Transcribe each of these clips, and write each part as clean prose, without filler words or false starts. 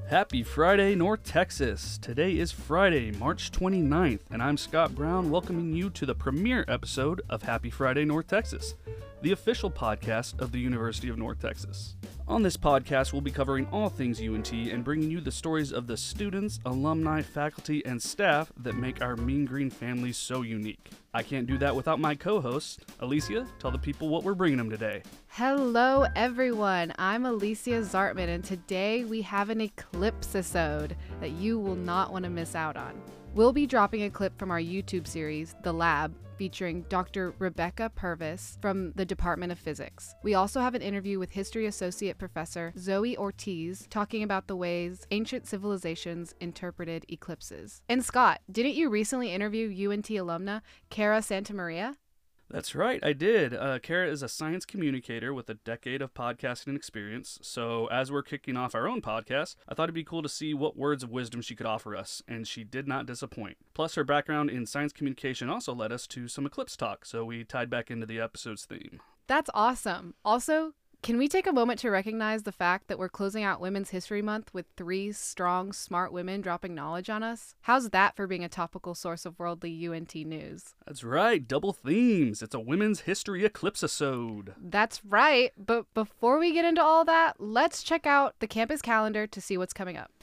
Happy Friday, North Texas. Today is Friday, March 29th, and I'm Scott Brown welcoming you to the premiere episode of Happy Friday, North Texas, the official podcast of the University of North Texas. On this podcast, we'll be covering all things UNT and bringing you the stories of the students, alumni, faculty, and staff that make our Mean Green family so unique. I can't do that without my co-host. Alicia, tell the people what we're bringing them today. Hello, everyone. I'm Alicia Zartman, and today we have an Eclipse-isode that you will not want to miss out on. We'll be dropping a clip from our YouTube series, The Lab, featuring Dr. Rebecca Purvis from the Department of Physics. We also have an interview with History Associate Professor Zoe Ortiz talking about the ways ancient civilizations interpreted eclipses. And Scott, didn't you recently interview UNT alumna Kara Santamaria? That's right, I did. Kara is a science communicator with a decade of podcasting experience, so as we're kicking off our own podcast, I thought it'd be cool to see what words of wisdom she could offer us, and she did not disappoint. Plus, her background in science communication also led us to some eclipse talk, so we tied back into the episode's theme. That's awesome. Also, can we take a moment to recognize the fact that we're closing out Women's History Month with 3 strong, smart women dropping knowledge on us? How's that for being a topical source of worldly UNT news? That's right, double themes. It's a Women's History Eclipse-isode. That's right, but before we get into all that, let's check out the campus calendar to see what's coming up.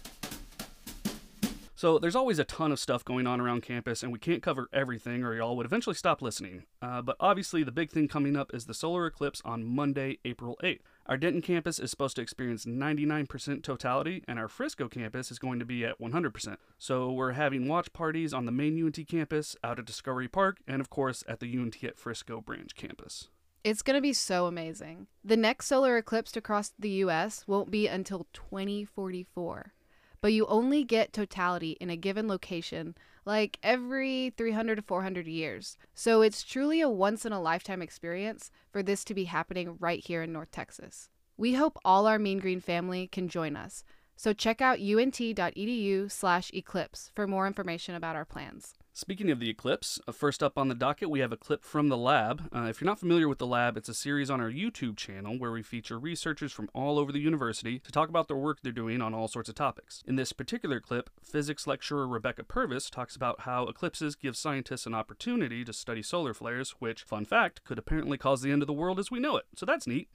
So there's always a ton of stuff going on around campus, and we can't cover everything or y'all would eventually stop listening. But obviously the big thing coming up is the solar eclipse on Monday, April 8th. Our Denton campus is supposed to experience 99% totality, and our Frisco campus is going to be at 100%. So we're having watch parties on the main UNT campus, out at Discovery Park, and of course at the UNT at Frisco branch campus. It's going to be so amazing. The next solar eclipse to cross the U.S. won't be until 2044. But you only get totality in a given location like every 300 to 400 years. So it's truly a once-in-a-lifetime experience for this to be happening right here in North Texas. We hope all our Mean Green family can join us. So check out unt.edu/eclipse for more information about our plans. Speaking of the eclipse, first up on the docket, we have a clip from The Lab. If you're not familiar with The Lab, it's a series on our YouTube channel where we feature researchers from all over the university to talk about their work they're doing on all sorts of topics. In this particular clip, physics lecturer Rebecca Purvis talks about how eclipses give scientists an opportunity to study solar flares, which, fun fact, could apparently cause the end of the world as we know it. So that's neat.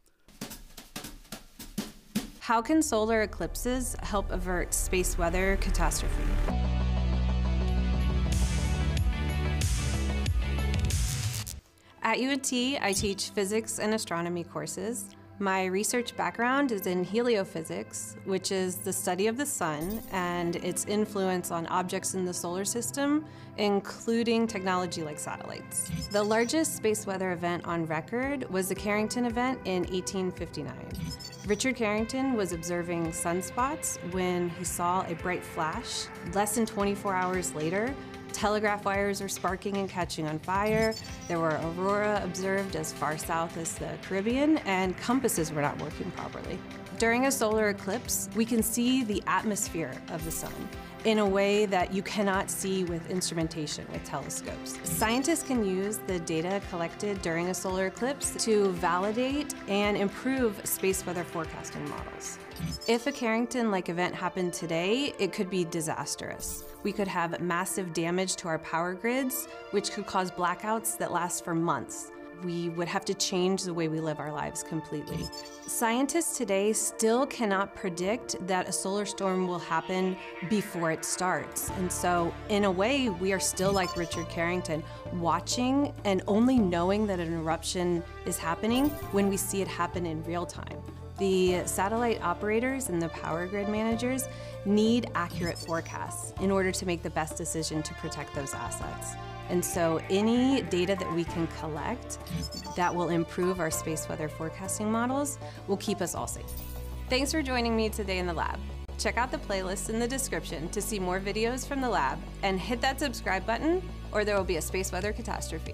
How can solar eclipses help avert space weather catastrophe? At UNT, I teach physics and astronomy courses. My research background is in heliophysics, which is the study of the sun and its influence on objects in the solar system, including technology like satellites. The largest space weather event on record was the Carrington event in 1859. Richard Carrington was observing sunspots when he saw a bright flash. Less than 24 hours later, telegraph wires were sparking and catching on fire. There were aurora observed as far south as the Caribbean, and compasses were not working properly. During a solar eclipse, we can see the atmosphere of the sun in a way that you cannot see with instrumentation, with telescopes. Scientists can use the data collected during a solar eclipse to validate and improve space weather forecasting models. If a Carrington-like event happened today, it could be disastrous. We could have massive damage to our power grids, which could cause blackouts that last for months. We would have to change the way we live our lives completely. Scientists today still cannot predict that a solar storm will happen before it starts. And so, in a way, we are still like Richard Carrington, watching and only knowing that an eruption is happening when we see it happen in real time. The satellite operators and the power grid managers need accurate forecasts in order to make the best decision to protect those assets. And so any data that we can collect that will improve our space weather forecasting models will keep us all safe. Thanks for joining me today in the lab. Check out the playlist in the description to see more videos from the lab, and hit that subscribe button or there will be a space weather catastrophe.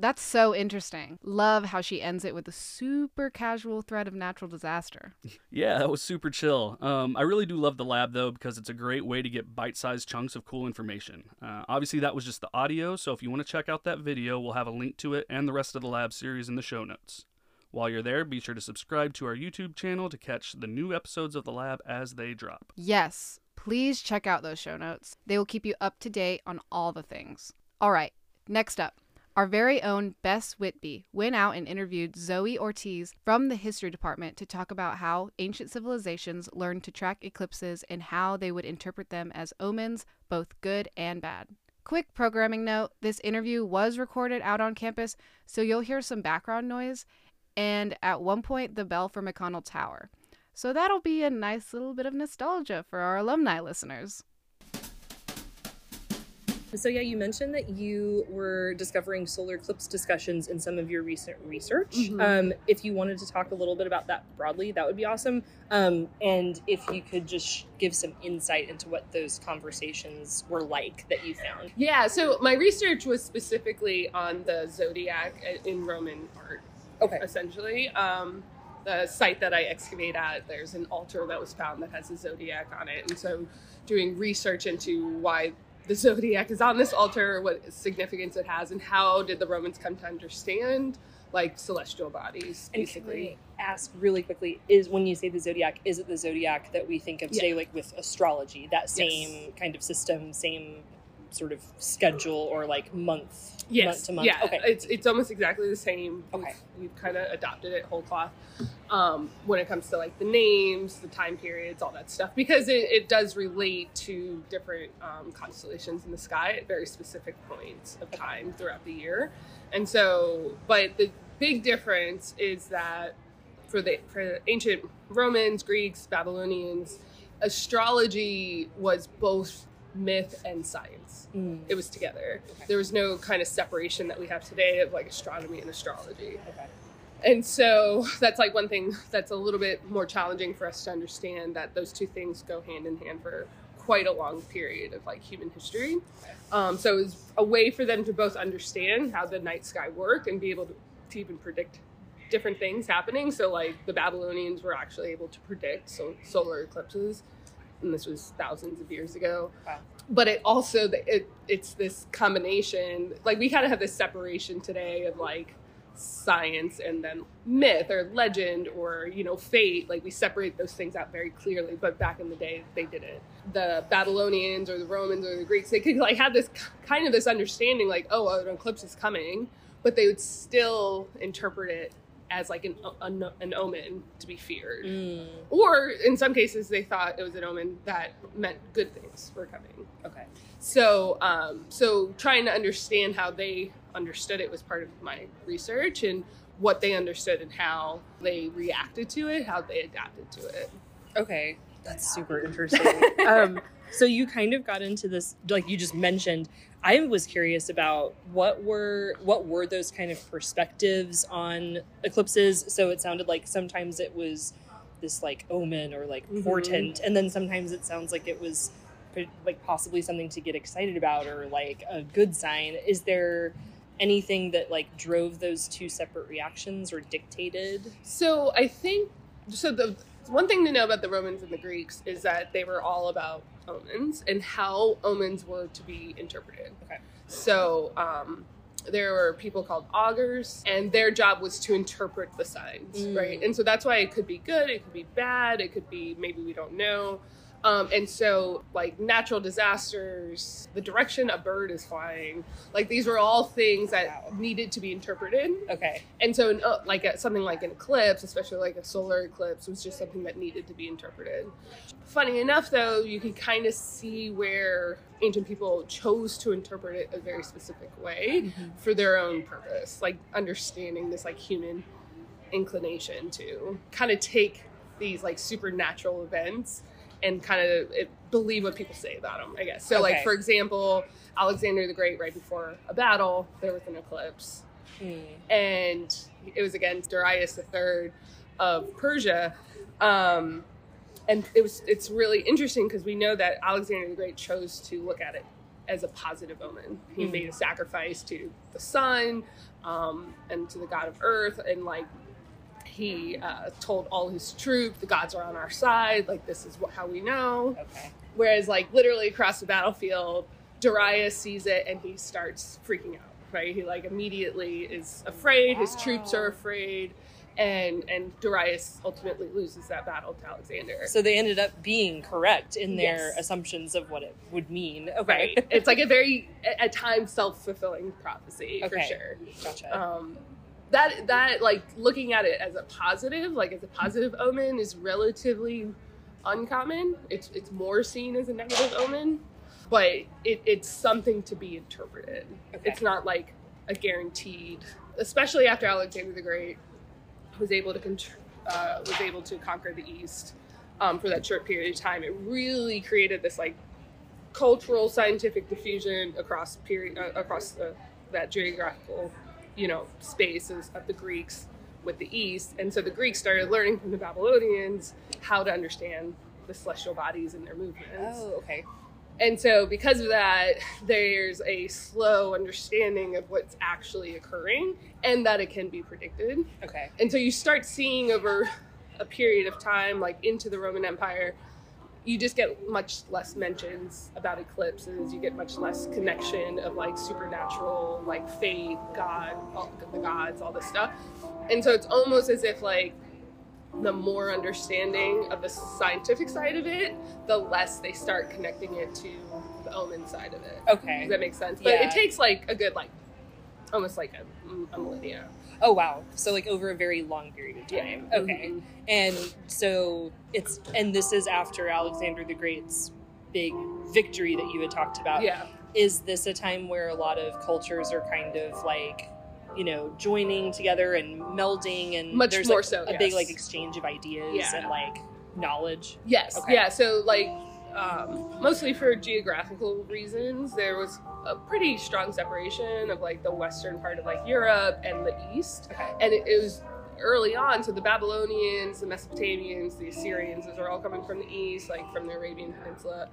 that's so interesting. Love how she ends it with a super casual threat of natural disaster. Yeah, that was super chill. I really do love the lab, though, because it's a great way to get bite-sized chunks of cool information. Obviously, that was just the audio, so if you want to check out that video, we'll have a link to it and the rest of the lab series in the show notes. While you're there, be sure to subscribe to our YouTube channel to catch the new episodes of the lab as they drop. Yes, please check out those show notes. They will keep you up to date on all the things. All right, next up. Our very own Bess Whitby went out and interviewed Zoe Ortiz from the history department to talk about how ancient civilizations learned to track eclipses and how they would interpret them as omens, both good and bad. Quick programming note, this interview was recorded out on campus, so you'll hear some background noise, and at one point the bell for McConnell Tower. So that'll be a nice little bit of nostalgia for our alumni listeners. So yeah, you mentioned that you were discovering solar eclipse discussions in some of your recent research. Mm-hmm. If you wanted to talk a little bit about that broadly, that would be awesome. And if you could just give some insight into what those conversations were like that you found. Yeah, so my research was specifically on the zodiac in Roman art. Okay. Essentially. The site that I excavate at, there's an altar that was found that has a zodiac on it. And so doing research into why the zodiac is on this altar, what significance it has, and how did the Romans come to understand like celestial bodies, basically. And can I ask really quickly, is when you say the zodiac, is it the zodiac that we think of today, like with astrology, that same kind of system, same sort of schedule or like month to month? Yeah, okay. It's almost exactly the same. Okay. We've kind of adopted it whole cloth when it comes to like the names, the time periods, all that stuff, because it does relate to different constellations in the sky at very specific points of time throughout the year. And so, but the big difference is that for ancient Romans, Greeks, Babylonians, astrology was both myth and science. It was together. Okay. There was no kind of separation that we have today of like astronomy and astrology. Okay. And so that's like one thing that's a little bit more challenging for us to understand, that those two things go hand in hand for quite a long period of like human history. So it was a way for them to both understand how the night sky worked and be able to even predict different things happening. So like the Babylonians were actually able to predict solar eclipses, and this was thousands of years ago. Wow. But it also, it's this combination, like we kind of have this separation today of like science and then myth or legend or, you know, fate. Like we separate those things out very clearly, but back in the day they didn't. The Babylonians or the Romans or the Greeks, they could like have this kind of this understanding like, oh, an eclipse is coming, but they would still interpret it as like an omen to be feared. Or in some cases they thought it was an omen that meant good things were coming. Okay. So so trying to understand how they understood it was part of my research, and what they understood and how they reacted to it, how they adapted to it. Okay. That's super interesting. So you kind of got into this, like you just mentioned. I was curious about what were those kind of perspectives on eclipses. So it sounded like sometimes it was this like omen or like portent, and then sometimes it sounds like it was like possibly something to get excited about or like a good sign. Is there anything that like drove those two separate reactions or dictated? So I think the one thing to know about the Romans and the Greeks is that they were all about omens and how omens were to be interpreted. Okay. So there were people called augurs, and their job was to interpret the signs, right? And so that's why it could be good, it could be bad, it could be maybe we don't know. And so like natural disasters, the direction a bird is flying, like these were all things that needed to be interpreted. Okay. And so something like an eclipse, especially like a solar eclipse, was just something that needed to be interpreted. Funny enough, though, you can kind of see where ancient people chose to interpret it a very specific way for their own purpose, like understanding this like human inclination to kind of take these like supernatural events and kind of believe what people say about them, I guess. So, like, for example, Alexander the Great, right before a battle, there was an eclipse. And it was against Darius III of Persia. And it's really interesting because we know that Alexander the Great chose to look at it as a positive omen. He made a sacrifice to the sun. and to the god of earth, and like he told all his troops, the gods are on our side, like this is how we know. Okay. Whereas like literally across the battlefield, Darius sees it and he starts freaking out, right? He like immediately is afraid, his troops are afraid, and Darius ultimately loses that battle to Alexander. So they ended up being correct in their Yes. assumptions of what it would mean. Okay. Right. It's like a very, at times, self-fulfilling prophecy, for Okay. sure. Gotcha. That like looking at it as a positive, like as a positive omen, is relatively uncommon. It's more seen as a negative omen, but it's something to be interpreted. Okay. It's not like a guaranteed, especially after Alexander the Great was able to conquer the East for that short period of time. It really created this like cultural, scientific diffusion across that geographical, spaces of the Greeks with the East. And so the Greeks started learning from the Babylonians how to understand the celestial bodies and their movements. Oh, okay. And so because of that, there's a slow understanding of what's actually occurring and that it can be predicted. Okay. And so you start seeing over a period of time, like into the Roman Empire, you just get much less mentions about eclipses. You get much less connection of like supernatural, like fate, God, the gods, all this stuff. And so it's almost as if like the more understanding of the scientific side of it, the less they start connecting it to the omen side of it. Okay. Does that make sense? But Yeah. it takes like a good, like, almost like a millennia. Oh, wow. So like over a very long period of time. Yeah. Okay. Mhm. And so this is after Alexander the Great's big victory that you had talked about. Yeah. Is this a time where a lot of cultures are kind of like, joining together and melding, and Much there's more like so, a big yes. like exchange of ideas Yeah. and like knowledge? Yes. Okay. Yeah. So like, mostly for geographical reasons, there was a pretty strong separation of like the western part of like Europe and the East. Okay. And it was early on, so the Babylonians, the Mesopotamians, the Assyrians, those are all coming from the East, like from the Arabian Peninsula.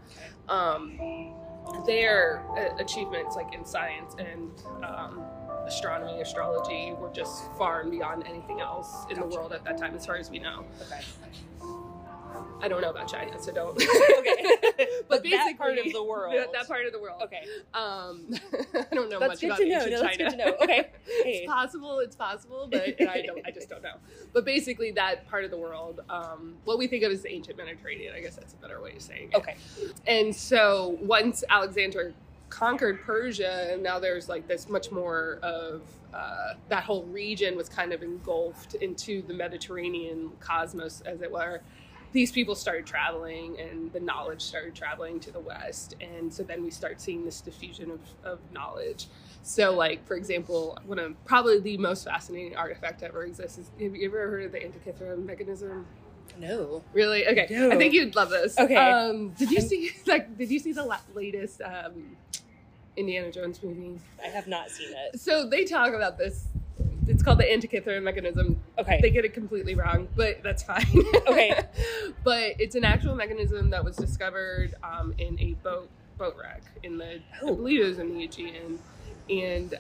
Their achievements like in science and astronomy, astrology were just far and beyond anything else in the world at that time, as far as we know. Okay. I don't know about China, so don't. Okay. But that basically, part of the world. That part of the world. Okay. I don't know That's much good about to know. ancient No, that's China. good to know. Okay. Hey. It's possible, but I just don't know. But basically, that part of the world, what we think of as the ancient Mediterranean, I guess that's a better way of saying it. Okay. And so once Alexander conquered Persia, and now there's like this much more of that whole region was kind of engulfed into the Mediterranean cosmos, as it were. These people started traveling, and the knowledge started traveling to the West. And so then we start seeing this diffusion of knowledge. So, like, for example, one of probably the most fascinating artifact that ever exists is, have you ever heard of the Antikythera mechanism? No. Really? Okay. No. I think you'd love this. Okay. Did you see the latest Indiana Jones movie? I have not seen it. So they talk about this. It's called the Antikythera mechanism. Okay. They get it completely wrong, but that's fine. Okay. But it's an actual mechanism that was discovered in a boat wreck in I believe it was in the Aegean. And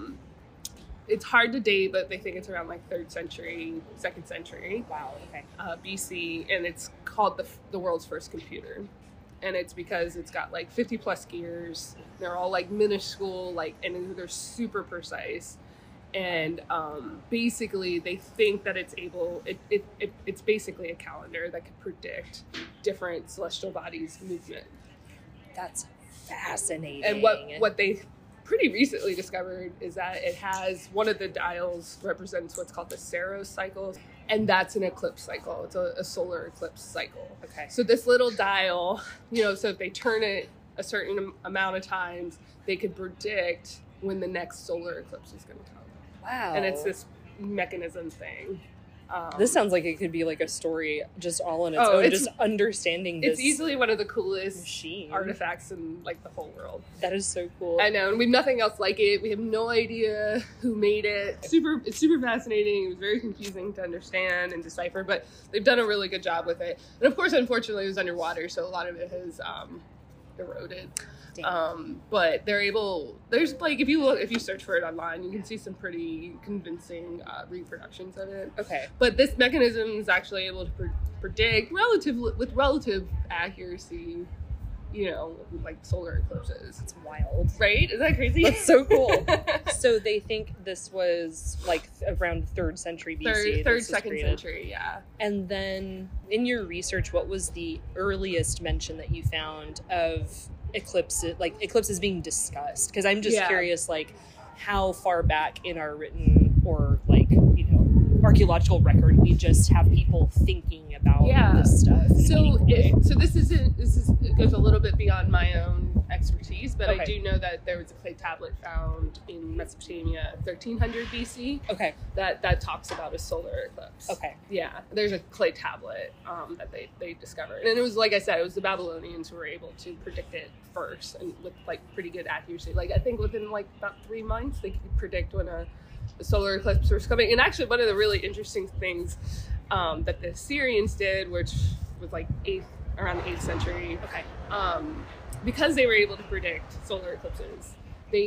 it's hard to date, but they think it's around like 3rd century, 2nd century. Wow. Okay. BC, and it's called the world's first computer. And it's because it's got like 50 plus gears. They're all like minuscule, and they're super precise. And basically they think that it's it's basically a calendar that could predict different celestial bodies' movement. That's fascinating. And what they pretty recently discovered is that it has one of the dials represents what's called the Saros cycle, and that's an eclipse cycle. It's a solar eclipse cycle. Okay. So this little dial, so if they turn it a certain amount of times, they could predict when the next solar eclipse is going to come. Wow. And it's this mechanism thing. This sounds like it could be like a story just all on its Oh, own, it's- just understanding this It's easily one of the coolest machine. artifacts in like the whole world. That is so cool. I know, and we have nothing else like it. We have no idea who made it. It's super fascinating. It was very confusing to understand and decipher, but they've done a really good job with it. And of course, unfortunately, it was underwater, so a lot of it has eroded. Damn. But there's like, if you search for it online, you can see some pretty convincing reproductions of it. Okay. But this mechanism is actually able to predict with relative accuracy, like solar eclipses. It's wild. Right? Is that crazy? That's so cool. So they think this was like around 3rd century BC. Third, second century, yeah. And then in your research, what was the earliest mention that you found of eclipses being discussed? Because I'm just curious, like, how far back in our written or archaeological record we just have people thinking about this stuff. So it goes a little bit beyond my own expertise, but I do know that there was a clay tablet found in Mesopotamia, 1300 BC. Okay. That talks about a solar eclipse. Okay. Yeah, there's a clay tablet that they discovered, and it was, like I said, it was the Babylonians who were able to predict it first and with like pretty good accuracy. Like I think within like about 3 months they could predict when a solar eclipse was coming. And actually, one of the really interesting things that the Assyrians did, which was like around the 8th century, because they were able to predict solar eclipses, they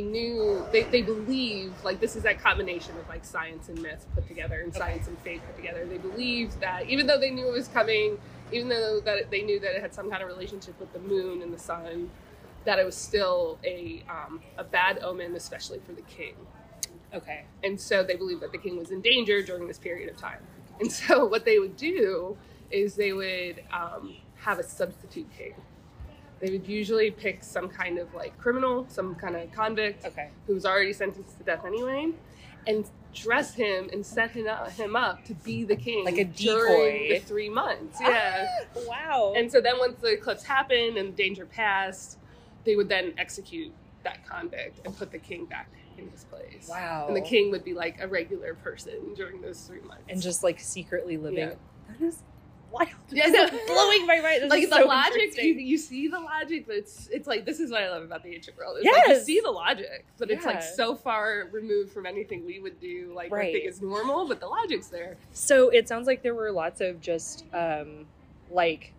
believed, like, this is that combination of like science and myth put together and science and faith put together. They believed that even though they knew it was coming, even though that they knew that it had some kind of relationship with the moon and the sun, that it was still a bad omen, especially for the king. Okay. And so they believed that the king was in danger during this period of time. And so what they would do is they would have a substitute king. They would usually pick some kind of like criminal, some kind of convict who was already sentenced to death anyway, and dress him and set him up to be the king. Like a decoy. During the 3 months. Yeah. Wow. And so then once the eclipse happened and the danger passed, they would then execute that convict and put the king back in his place. Wow. And the king would be like a regular person during those 3 months. And just like secretly living. Yeah. That is wild. Yeah, no. Blowing my mind. Like the so logic, you see the logic, but it's like, this is what I love about the ancient world. It's Yes. like you see the logic, but it's like Yeah. so far removed from anything we would do, like Right. I think is normal, but the logic's there. So it sounds like there were lots of just like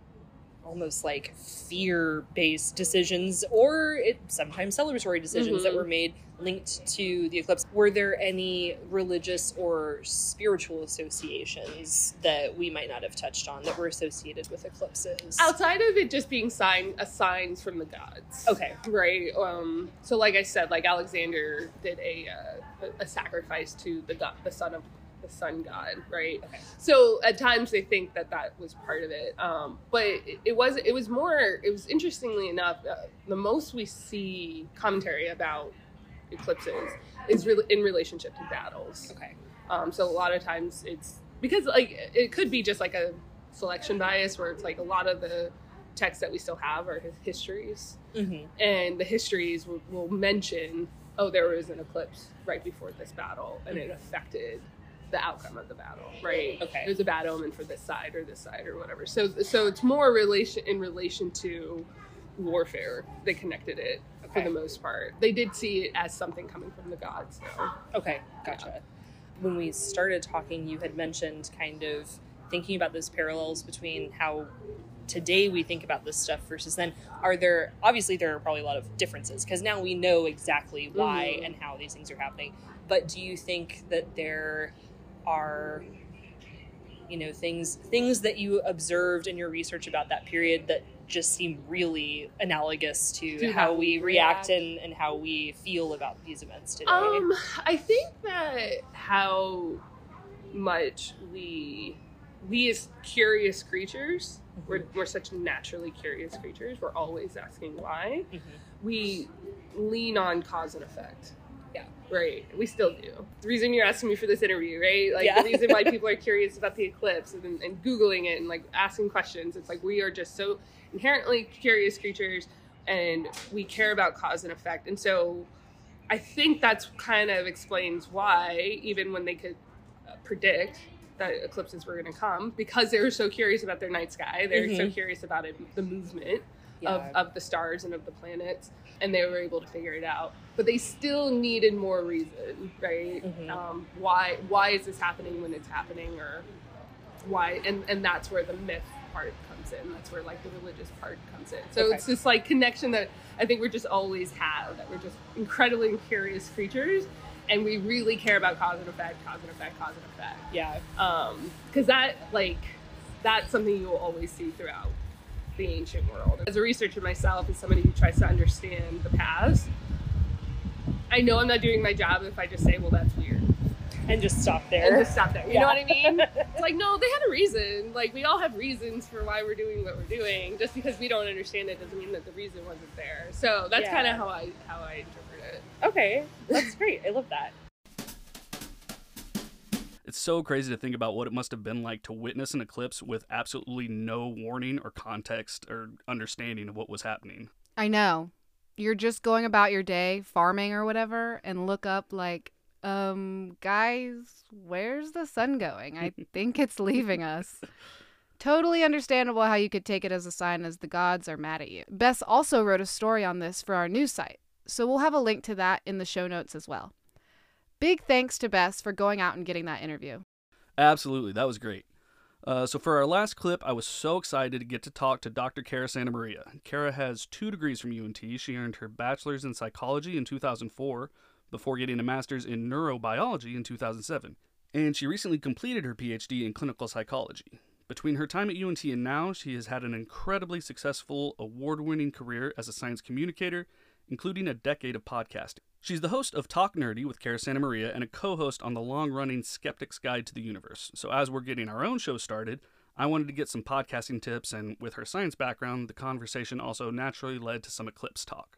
almost like fear-based decisions, or sometimes celebratory decisions that were made linked to the eclipse. Were there any religious or spiritual associations that we might not have touched on that were associated with eclipses? Outside of it just being signs from the gods. Okay. Right. So like I said, like Alexander did a sacrifice to the sun god, right? Okay. So at times they think that was part of it, but it was interestingly enough, the most we see commentary about eclipses is really in relationship to battles. Okay. So a lot of times it's because like it could be just like a selection bias where it's like a lot of the texts that we still have are histories, and the histories will mention, oh, there was an eclipse right before this battle and it affected the outcome of the battle, right? Okay. It was a bad omen for this side or whatever. So it's more in relation to warfare. They connected it for the most part. They did see it as something coming from the gods, though. Okay, gotcha. When we started talking, you had mentioned kind of thinking about those parallels between how today we think about this stuff versus then. Obviously there are probably a lot of differences because now we know exactly why and how these things are happening. But do you think that there are, things that you observed in your research about that period that just seem really analogous to how we react and how we feel about these events today? I think that how much we as curious creatures, we're such naturally curious creatures, we're always asking why, we lean on cause and effect. Yeah. Right. We still do. The reason you're asking me for this interview, right? Like the reason why people are curious about the eclipse and Googling it and like asking questions, it's like we are just so inherently curious creatures and we care about cause and effect. And so I think that's kind of explains why, even when they could predict that eclipses were going to come, because they were so curious about their night sky, they're so curious about the movement of the stars and of the planets, and they were able to figure it out. But they still needed more reason, right? Why is this happening when it's happening, or why? And that's where the myth part comes comes in. That's where like the religious part comes in. So Okay. it's this like connection that I think we just always have, that we're just incredibly curious creatures, and we really care about cause and effect, cause and effect, cause and effect. Yeah. Because that's something you will always see throughout the ancient world. As a researcher myself, as somebody who tries to understand the past, I know I'm not doing my job if I just say, well, that's weird. And just stop there. And just stop there. You Yeah. know what I mean? It's like, no, they had a reason. Like, we all have reasons for why we're doing what we're doing. Just because we don't understand it doesn't mean that the reason wasn't there. So that's Yeah. kind of how I interpret it. Okay. That's great. I love that. It's so crazy to think about what it must have been like to witness an eclipse with absolutely no warning or context or understanding of what was happening. I know. You're just going about your day, farming or whatever, and look up like, guys, where's the sun going? I think it's leaving us. Totally understandable how you could take it as a sign as the gods are mad at you. Bess also wrote a story on this for our news site, so we'll have a link to that in the show notes as well. Big thanks to Bess for going out and getting that interview. Absolutely, that was great. So for our last clip, I was so excited to get to talk to Dr. Cara Santamaria. Cara has 2 degrees from UNT. She earned her bachelor's in psychology in 2004 before getting a master's in neurobiology in 2007. And she recently completed her PhD in clinical psychology. Between her time at UNT and now, she has had an incredibly successful, award-winning career as a science communicator, including a decade of podcasting. She's the host of Talk Nerdy with Cara Santamaria and a co-host on the long-running Skeptic's Guide to the Universe. So as we're getting our own show started, I wanted to get some podcasting tips, and with her science background, the conversation also naturally led to some eclipse talk.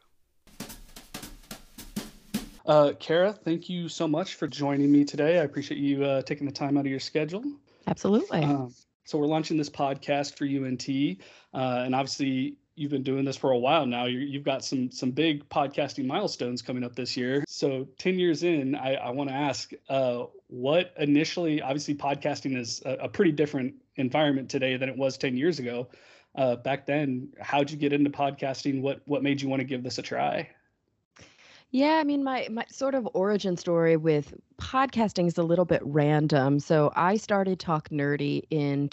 Cara, thank you so much for joining me today. I appreciate you taking the time out of your schedule. Absolutely. So we're launching this podcast for UNT, and obviously you've been doing this for a while now. You've got some big podcasting milestones coming up this year. So 10 years in, I want to ask, what initially, obviously podcasting is a pretty different environment today than it was 10 years ago. Back then, how'd you get into podcasting? What made you want to give this a try? Yeah, I mean, my sort of origin story with podcasting is a little bit random. So I started Talk Nerdy in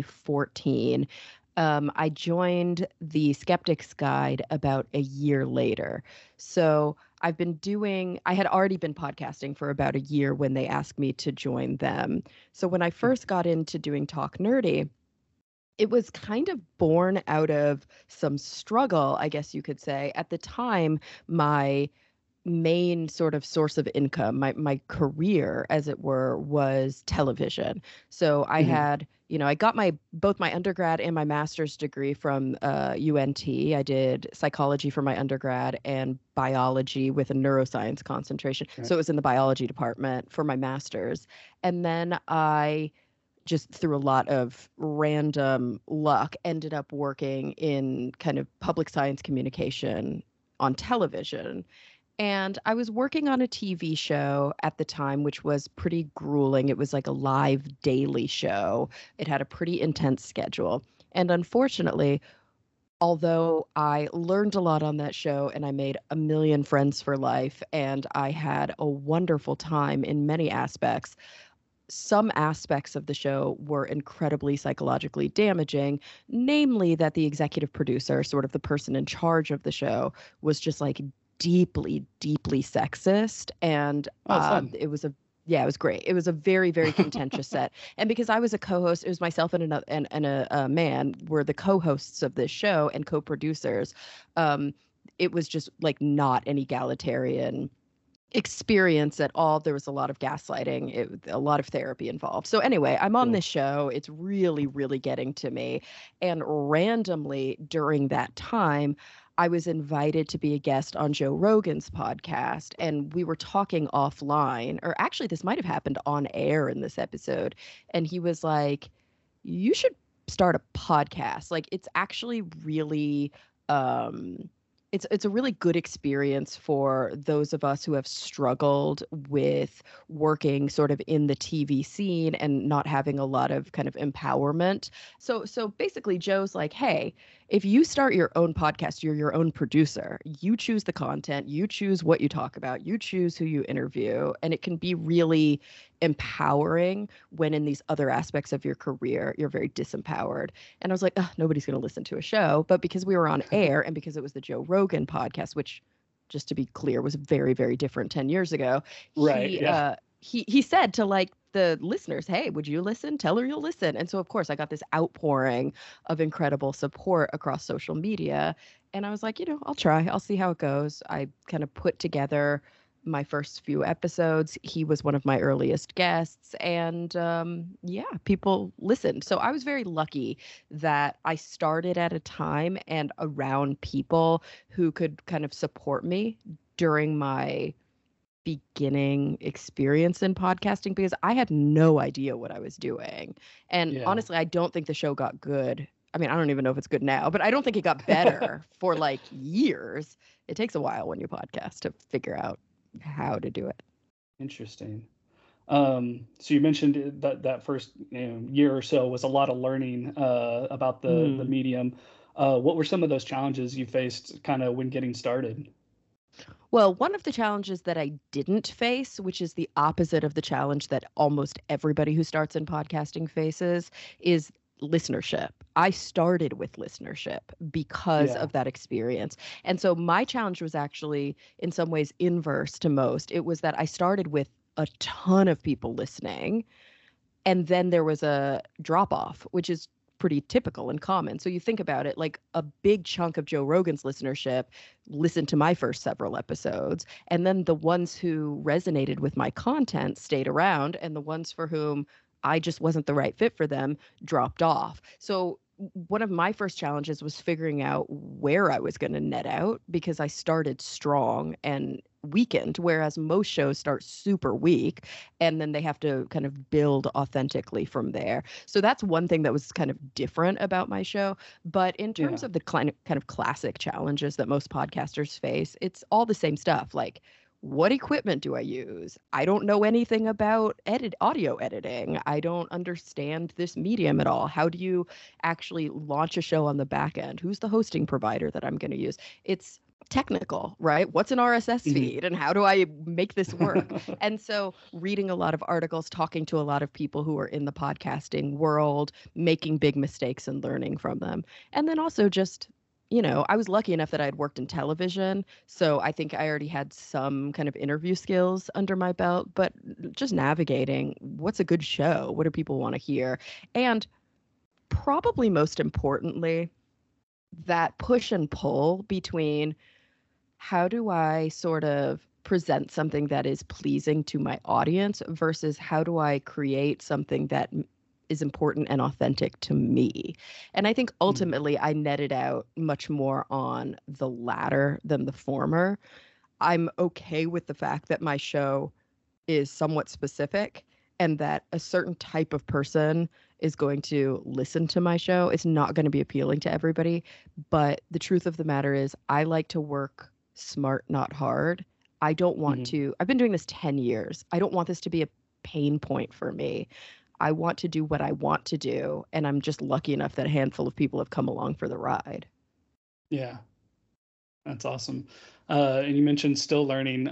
2014. I joined the Skeptic's Guide about a year later. So I had already been podcasting for about a year when they asked me to join them. So when I first got into doing Talk Nerdy, it was kind of born out of some struggle, I guess you could say. At the time, my main sort of source of income, my career, as it were, was television. So I had, I got both my undergrad and my master's degree from UNT. I did psychology for my undergrad and biology with a neuroscience concentration. Right. So it was in the biology department for my master's. And then I just through a lot of random luck ended up working in kind of public science communication on television. And I was working on a TV show at the time, which was pretty grueling. It was like a live daily show. It had a pretty intense schedule. And unfortunately, although I learned a lot on that show and I made a million friends for life and I had a wonderful time in many aspects, some aspects of the show were incredibly psychologically damaging, namely that the executive producer, sort of the person in charge of the show, was just like deeply sexist. And it was great. It was a very, very contentious set. And because I was a co-host, it was myself and a man were the co-hosts of this show and co-producers. It was just like not an egalitarian experience at all. There was a lot of gaslighting, a lot of therapy involved. So anyway, I'm on this show. It's really, really getting to me. And randomly during that time, I was invited to be a guest on Joe Rogan's podcast, and we were talking offline, or actually this might have happened on air in this episode. And he was like, you should start a podcast. Like, it's actually really, it's a really good experience for those of us who have struggled with working sort of in the TV scene and not having a lot of kind of empowerment. So basically Joe's like, hey, if you start your own podcast, you're your own producer. You choose the content, you choose what you talk about, you choose who you interview, and it can be really empowering when in these other aspects of your career, you're very disempowered. And I was like, nobody's going to listen to a show. But because we were on air and because it was the Joe Rogan podcast, which just to be clear was very, very different 10 years ago. Right. He said to like the listeners, hey, would you listen? Tell her you'll listen. And so, of course, I got this outpouring of incredible support across social media. And I was like, I'll try. I'll see how it goes. I kind of put together my first few episodes. He was one of my earliest guests. And people listened. So I was very lucky that I started at a time and around people who could kind of support me during my beginning experience in podcasting, because I had no idea what I was doing. And honestly, I don't think the show got good. I mean, I don't even know if it's good now, but I don't think it got better for like years. It takes a while when you podcast to figure out how to do it. Interesting. So you mentioned that first year or so was a lot of learning about the medium. What were some of those challenges you faced kind of when getting started? Well, one of the challenges that I didn't face, which is the opposite of the challenge that almost everybody who starts in podcasting faces, is listenership. I started with listenership because of that experience. And so my challenge was actually in some ways inverse to most. It was that I started with a ton of people listening, and then there was a drop off, which is pretty typical and common. So you think about it, like a big chunk of Joe Rogan's listenership listened to my first several episodes, and then the ones who resonated with my content stayed around, and the ones for whom I just wasn't the right fit for them dropped off. So one of my first challenges was figuring out where I was going to net out, because I started strong and weakened, whereas most shows start super weak and then they have to kind of build authentically from there. So that's one thing that was kind of different about my show. But in terms of the kind of classic challenges that most podcasters face, it's all the same stuff. Like, what equipment do I use? I don't know anything about audio editing. I don't understand this medium at all. How do you actually launch a show on the back end? Who's the hosting provider that I'm going to use? It's technical, right? What's an RSS feed and how do I make this work? And so reading a lot of articles, talking to a lot of people who are in the podcasting world, making big mistakes and learning from them. And then also just, I was lucky enough that I had worked in television. So I think I already had some kind of interview skills under my belt, but just navigating what's a good show? What do people want to hear? And probably most importantly, that push and pull between how do I sort of present something that is pleasing to my audience versus how do I create something that is important and authentic to me. And I think ultimately I netted out much more on the latter than the former. I'm okay with the fact that my show is somewhat specific and that a certain type of person is going to listen to my show. It's not going to be appealing to everybody. But the truth of the matter is I like to work smart, not hard. I don't want to, I've been doing this 10 years. I don't want this to be a pain point for me. I want to do what I want to do. And I'm just lucky enough that a handful of people have come along for the ride. Yeah, that's awesome. And you mentioned still learning,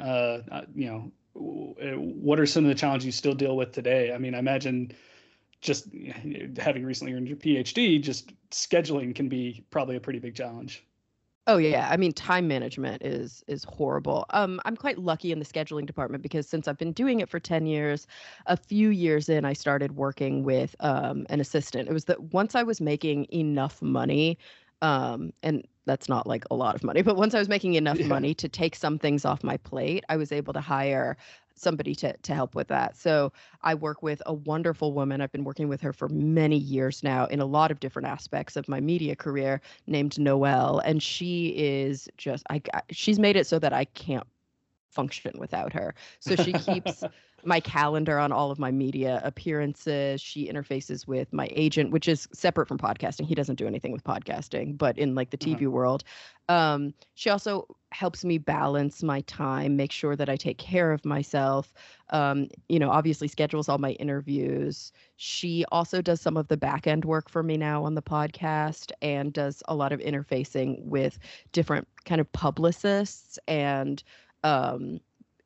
what are some of the challenges you still deal with today? I mean, I imagine just having recently earned your PhD, just scheduling can be probably a pretty big challenge. Oh yeah, I mean time management is horrible. I'm quite lucky in the scheduling department because since I've been doing it for 10 years, a few years in I started working with an assistant. It was that once I was making enough money, and that's not like a lot of money, but once I was making enough money to take some things off my plate, I was able to hire somebody to help with that. So I work with a wonderful woman. I've been working with her for many years now in a lot of different aspects of my media career, named Noelle. And she is just, she's made it so that I can't function without her. So she keeps my calendar on all of my media appearances. She interfaces with my agent, which is separate from podcasting. He doesn't do anything with podcasting, but in like the TV world. She also helps me balance my time, make sure that I take care of myself, obviously schedules all my interviews. She also does some of the back end work for me now on the podcast and does a lot of interfacing with different kind of publicists and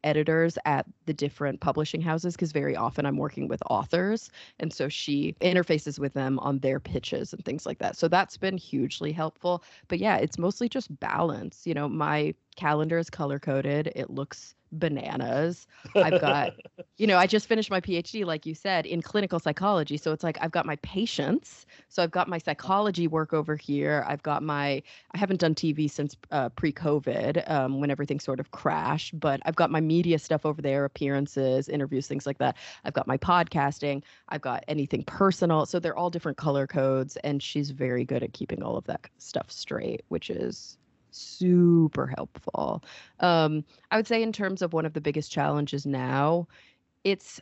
editors at the different publishing houses, because very often I'm working with authors. And so she interfaces with them on their pitches and things like that. So that's been hugely helpful. But yeah, it's mostly just balance. My calendar is color coded. It looks bananas. I've got, I just finished my PhD, like you said, in clinical psychology. So it's like I've got my patients. So I've got my psychology work over here. I haven't done TV since pre-COVID, when everything sort of crashed, but I've got my media stuff over there, appearances, interviews, things like that. I've got my podcasting. I've got anything personal. So they're all different color codes. And she's very good at keeping all of that stuff straight, which is super helpful. I would say in terms of one of the biggest challenges now, it's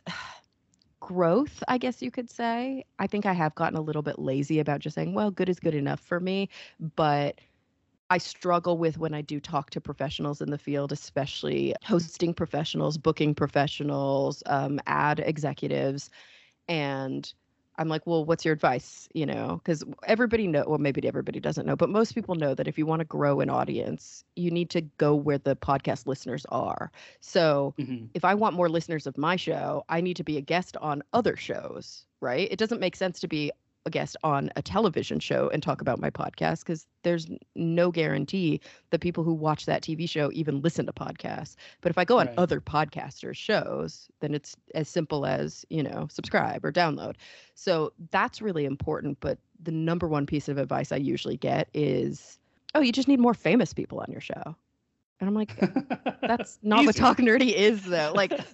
growth, I guess you could say. I think I have gotten a little bit lazy about just saying, well, good is good enough for me. But I struggle with when I do talk to professionals in the field, especially hosting professionals, booking professionals, ad executives. And I'm like, well, what's your advice? Because everybody well, maybe everybody doesn't know, but most people know that if you want to grow an audience, you need to go where the podcast listeners are. So if I want more listeners of my show, I need to be a guest on other shows, right? It doesn't make sense to be a guest on a television show and talk about my podcast, because there's no guarantee that people who watch that TV show even listen to podcasts. But if I go on other podcasters' shows, then it's as simple as, subscribe or download. So that's really important. But the number one piece of advice I usually get is, oh, you just need more famous people on your show. And I'm like, that's not what Talk Nerdy is, though.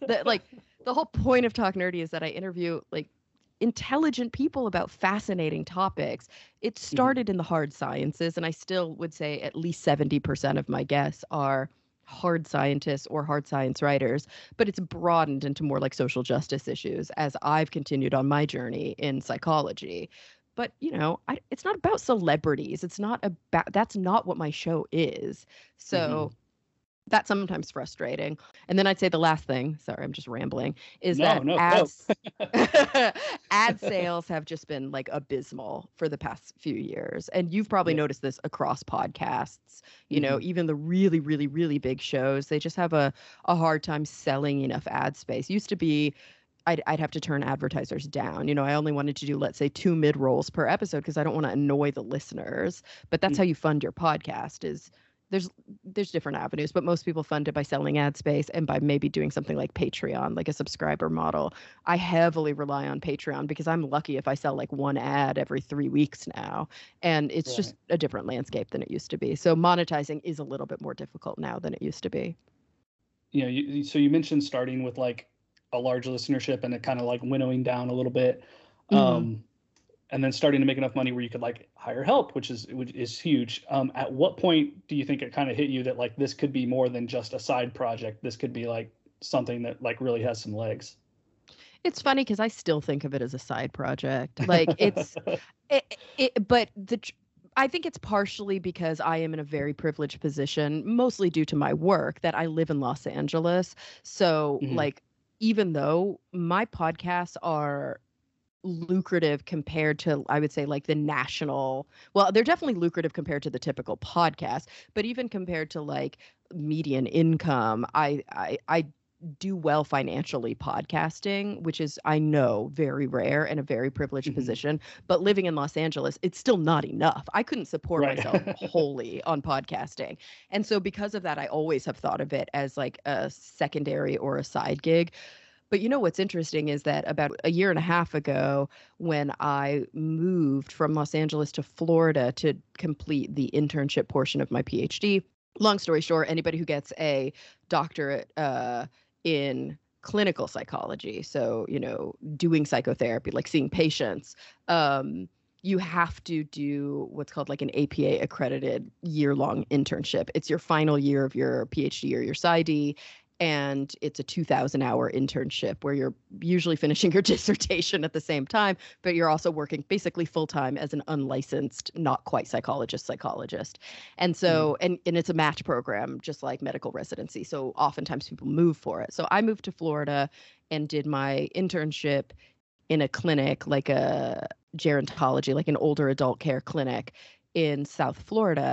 The whole point of Talk Nerdy is that I interview intelligent people about fascinating topics. It started in the hard sciences, and I still would say at least 70% of my guests are hard scientists or hard science writers, but it's broadened into more like social justice issues as I've continued on my journey in psychology. But, it's not about celebrities. That's not what my show is. So that's sometimes frustrating. And then I'd say the last thing, sorry, I'm just rambling, is ad sales have just been abysmal for the past few years. And you've probably noticed this across podcasts, even the really, really, really big shows, they just have a hard time selling enough ad space. Used to be, I'd have to turn advertisers down. I only wanted to do, let's say, 2 mid-rolls per episode because I don't want to annoy the listeners. But that's how you fund your podcast is there's different avenues, but most people fund it by selling ad space and by maybe doing something like Patreon, like a subscriber model. I heavily rely on Patreon because I'm lucky if I sell one ad every 3 weeks now. And it's just a different landscape than it used to be. So monetizing is a little bit more difficult now than it used to be. So you mentioned starting with a large listenership and it kind of winnowing down a little bit. And then starting to make enough money where you could hire help, which is huge. At what point do you think it kind of hit you that this could be more than just a side project? This could be something that really has some legs. It's funny because I still think of it as a side project. I think it's partially because I am in a very privileged position, mostly due to my work, that I live in Los Angeles. So even though my podcasts are lucrative compared to, I would say, the national, well, they're definitely lucrative compared to the typical podcast, but even compared to median income, I do well financially podcasting, which is, I know, very rare and a very privileged position. But living in Los Angeles, it's still not enough. I couldn't support myself wholly on podcasting. And so because of that, I always have thought of it as a secondary or a side gig. But what's interesting is that about a year and a half ago, when I moved from Los Angeles to Florida to complete the internship portion of my PhD, long story short, anybody who gets a doctorate in clinical psychology, so, doing psychotherapy, seeing patients, you have to do what's called an APA accredited year-long internship. It's your final year of your PhD or your PsyD. And it's a 2,000-hour internship where you're usually finishing your dissertation at the same time, but you're also working basically full-time as an unlicensed, not quite psychologist. And so, and it's a match program, just like medical residency. So oftentimes people move for it. So I moved to Florida and did my internship in a clinic, like a gerontology, like an older adult care clinic in South Florida.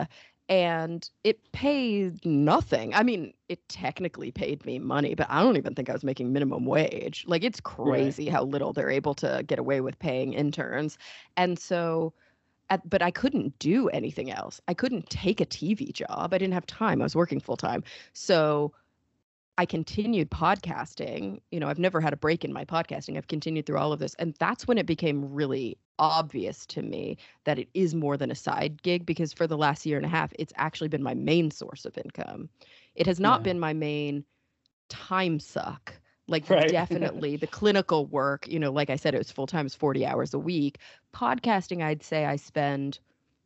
and it paid nothing. I mean, it technically paid me money, but I don't even think I was making minimum wage. Like, it's crazy how little they're able to get away with paying interns. And so, but I couldn't do anything else. I couldn't take a TV job. I didn't have time. I was working full time. So I continued podcasting. You know, I've never had a break in my podcasting. I've continued through all of this. And that's when it became really obvious to me that it is more than a side gig, because for the last year and a half, it's actually been my main source of income. It has not been my main time suck. Like, definitely the clinical work, you know, like I said, it was full time, it's 40 hours a week. Podcasting, I'd say I spend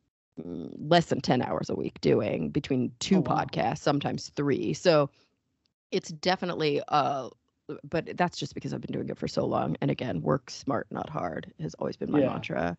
less than 10 hours a week doing, between two podcasts, sometimes 3. So it's definitely, but that's just because I've been doing it for so long. And again, work smart, not hard has always been my mantra.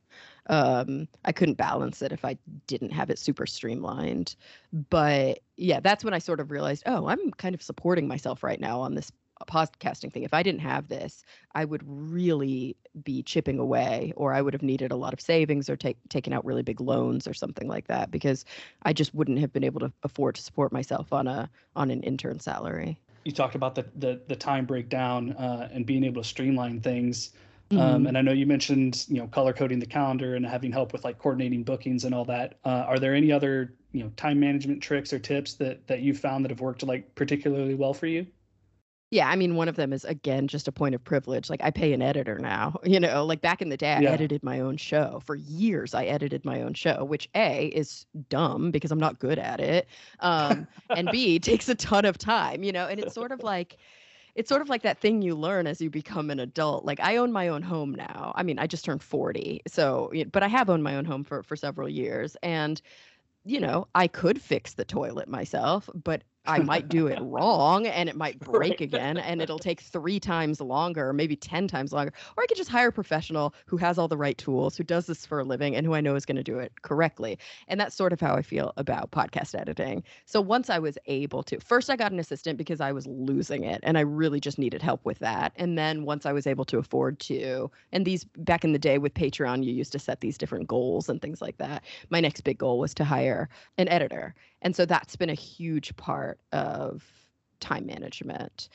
I couldn't balance it if I didn't have it super streamlined. But yeah, that's when I sort of realized, oh, I'm kind of supporting myself right now on this podcasting thing. If I didn't have this, I would really be chipping away, or I would have needed a lot of savings or taken out really big loans or something like that, because I just wouldn't have been able to afford to support myself on an intern salary. You talked about the time breakdown and being able to streamline things. And I know you mentioned, you know, color coding the calendar and having help with like coordinating bookings and all that. Are there any other, you know, time management tricks or tips that you found that have worked like particularly well for you? Yeah, I mean, one of them is, again, just a point of privilege. Like, I pay an editor now, you know, like back in the day, I edited my own show. For years, I edited my own show, which A, is dumb because I'm not good at it. And B, takes a ton of time, you know, and it's sort of like that thing you learn as you become an adult. Like, I own my own home now. I mean, I just turned 40. So, but I have owned my own home for several years. And, you know, I could fix the toilet myself, but I might do it wrong and it might break again, and it'll take 3 times longer, or maybe 10 times longer. Or I could just hire a professional who has all the right tools, who does this for a living, and who I know is going to do it correctly. And that's sort of how I feel about podcast editing. So once I was able to, first I got an assistant because I was losing it and I really just needed help with that. And then once I was able to afford to, and these back in the day with Patreon, you used to set these different goals and things like that. My next big goal was to hire an editor. And so that's been a huge part of time management.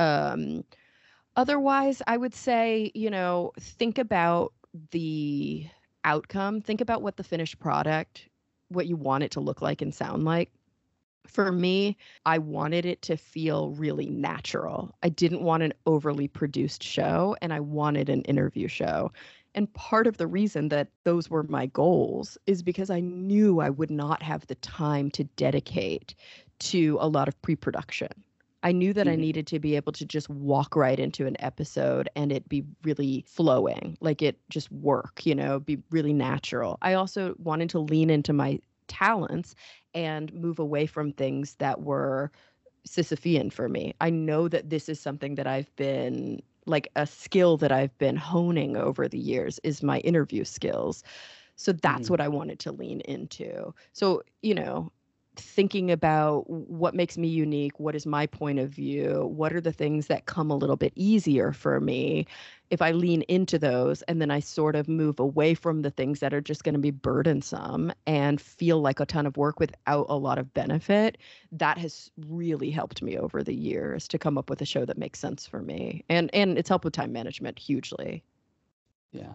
Otherwise, I would say, you know, think about the outcome. Think about what the finished product, what you want it to look like and sound like. For me, I wanted it to feel really natural. I didn't want an overly produced show, and I wanted an interview show. And part of the reason that those were my goals is because I knew I would not have the time to dedicate to a lot of pre-production. I knew that I needed to be able to just walk right into an episode and it be really flowing, like it just work, you know, be really natural. I also wanted to lean into my talents and move away from things that were Sisyphean for me. I know that this is something that I've been, like a skill that I've been honing over the years, is my interview skills. So that's what I wanted to lean into. So, you know, thinking about what makes me unique, what is my point of view, what are the things that come a little bit easier for me. If I lean into those and then I sort of move away from the things that are just going to be burdensome and feel like a ton of work without a lot of benefit, that has really helped me over the years to come up with a show that makes sense for me. And it's helped with time management hugely. Yeah.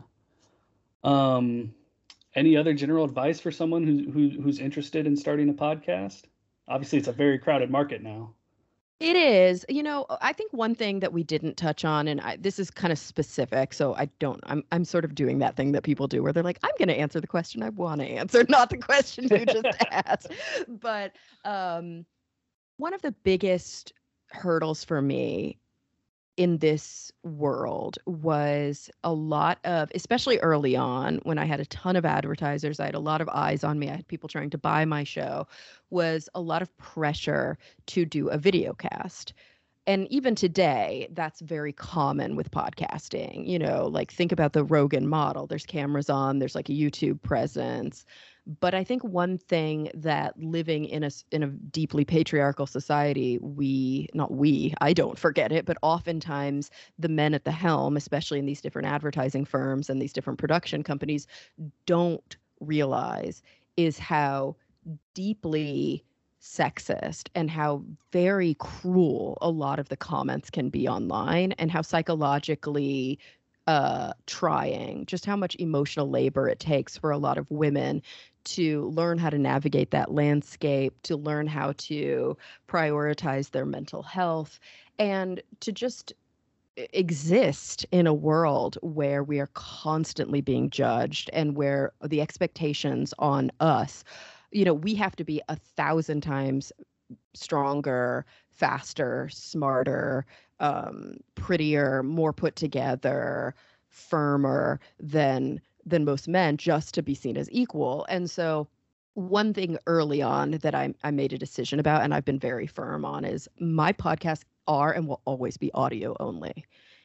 Any other general advice for someone who's interested in starting a podcast? Obviously, it's a very crowded market now. It is. You know, I think one thing that we didn't touch on, and this is kind of specific, so I'm sort of doing that thing that people do where they're like, I'm going to answer the question I want to answer, not the question you just asked. But one of the biggest hurdles for me in this world was a lot of, especially early on when I had a ton of advertisers, I had a lot of eyes on me, I had people trying to buy my show, was a lot of pressure to do a video cast. And even today, that's very common with podcasting. You know, like think about the Rogan model. There's cameras on, there's like a YouTube presence. But I think one thing that living in a deeply patriarchal society, I don't forget it, but oftentimes the men at the helm, especially in these different advertising firms and these different production companies, don't realize is how deeply sexist and how very cruel a lot of the comments can be online, and how psychologically trying, just how much emotional labor it takes for a lot of women to learn how to navigate that landscape, to learn how to prioritize their mental health, and to just exist in a world where we are constantly being judged, and where the expectations on us, we have to be 1,000 times stronger, faster, smarter, prettier, more put together, firmer than most men, just to be seen as equal. And so one thing early on that I made a decision about, and I've been very firm on, is my podcasts are and will always be audio only.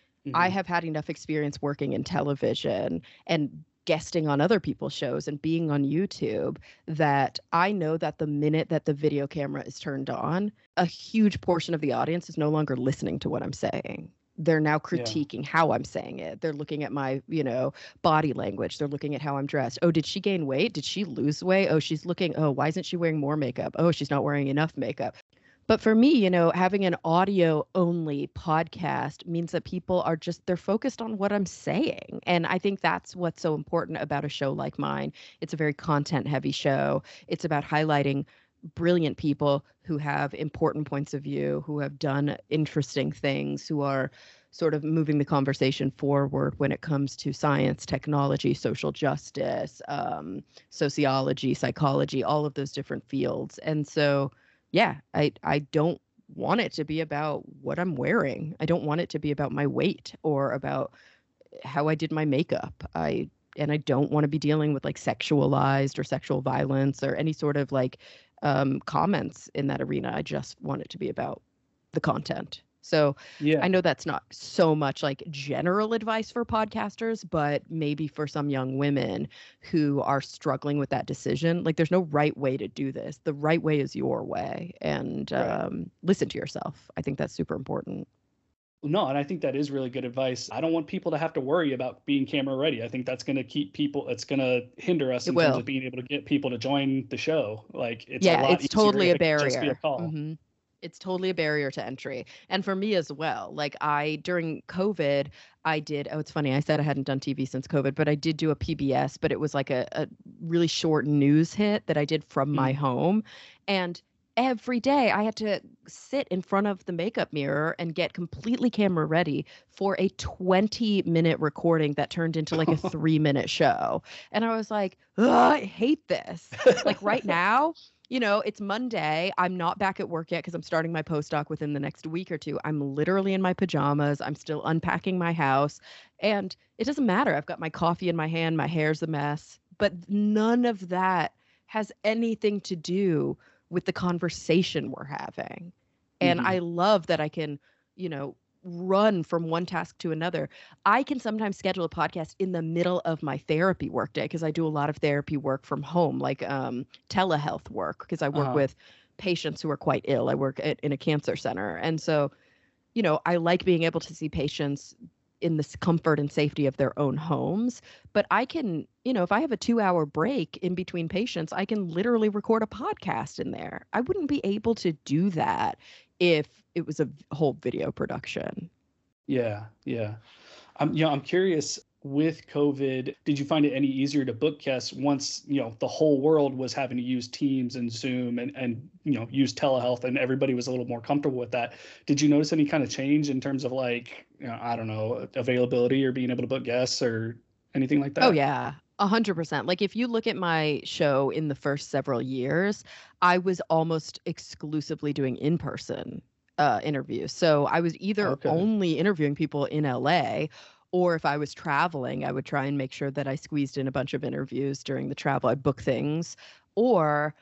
I have had enough experience working in television and guesting on other people's shows and being on YouTube that I know that the minute that the video camera is turned on, a huge portion of the audience is no longer listening to what I'm saying. They're now critiquing how I'm saying it. They're looking at my, body language. They're looking at how I'm dressed. Oh, did she gain weight? Did she lose weight? Oh, she's looking, oh, why isn't she wearing more makeup? Oh, she's not wearing enough makeup. But for me, having an audio only podcast means that people are they're focused on what I'm saying. And I think that's what's so important about a show like mine. It's a very content heavy show. It's about highlighting brilliant people who have important points of view, who have done interesting things, who are sort of moving the conversation forward when it comes to science, technology, social justice, sociology, psychology, all of those different fields. And so, yeah, I don't want it to be about what I'm wearing. I don't want it to be about my weight or about how I did my makeup. I don't want to be dealing with like sexualized or sexual violence or any sort of like comments in that arena. I just want it to be about the content. So I know that's not so much like general advice for podcasters, but maybe for some young women who are struggling with that decision, like there's no right way to do this. The right way is your way, and listen to yourself. I think that's super important. No, and I think that is really good advice. I don't want people to have to worry about being camera ready. I think that's going to keep people, it's going to hinder us in terms of being able to get people to join the show. Like it's a lot it's totally a barrier. Just be a call. Mm-hmm. It's totally a barrier to entry. And for me as well, like during COVID, I did, it's funny, I said I hadn't done TV since COVID, but I did do a PBS, but it was like a really short news hit that I did from my home. And every day I had to sit in front of the makeup mirror and get completely camera ready for a 20-minute recording that turned into like a 3-minute show. And I was like, I hate this. Like right now, it's Monday. I'm not back at work yet because I'm starting my postdoc within the next week or two. I'm literally in my pajamas. I'm still unpacking my house. And it doesn't matter. I've got my coffee in my hand. My hair's a mess. But none of that has anything to do with the conversation we're having. And I love that I can, run from one task to another. I can sometimes schedule a podcast in the middle of my therapy workday because I do a lot of therapy work from home, like telehealth work, because I work with patients who are quite ill. I work in a cancer center. And so, I like being able to see patients in the comfort and safety of their own homes. But I can, if I have a 2-hour break in between patients, I can literally record a podcast in there. I wouldn't be able to do that if it was a whole video production. Yeah. I'm curious, with COVID, did you find it any easier to book guests once, the whole world was having to use Teams and Zoom and use telehealth and everybody was a little more comfortable with that? Did you notice any kind of change in terms of like, I don't know, availability or being able to book guests or anything like that? Oh, yeah. 100%. Like if you look at my show in the first several years, I was almost exclusively doing in-person interviews. So I was either only interviewing people in LA, or if I was traveling, I would try and make sure that I squeezed in a bunch of interviews during the travel. I'd book things, or